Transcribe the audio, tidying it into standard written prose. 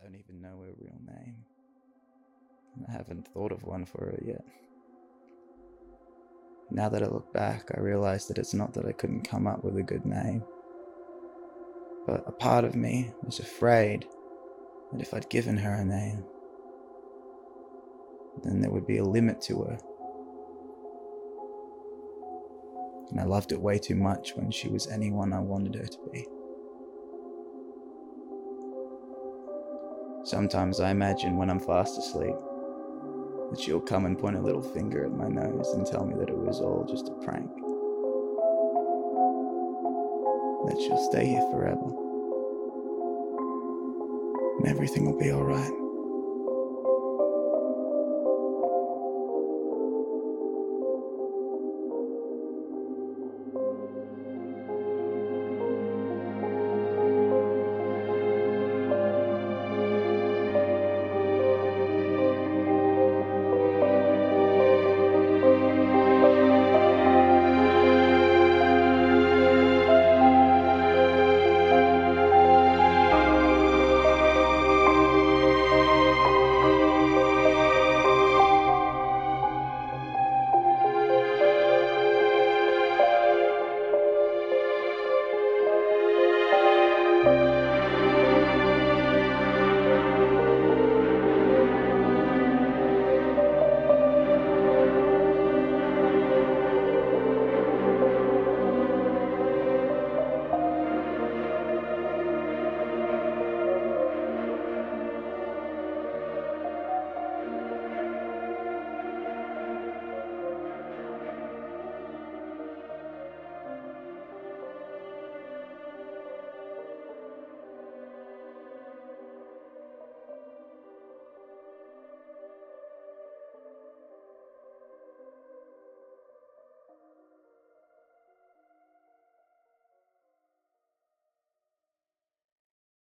don't even know her real name. And I haven't thought of one for her yet. Now that I look back, I realize that it's not that I couldn't come up with a good name, but a part of me was afraid that if I'd given her a name, then there would be a limit to her. And I loved it way too much when she was anyone I wanted her to be. Sometimes I imagine when I'm fast asleep that she'll come and point a little finger at my nose and tell me that it was all just a prank. That she'll stay here forever. And everything will be alright.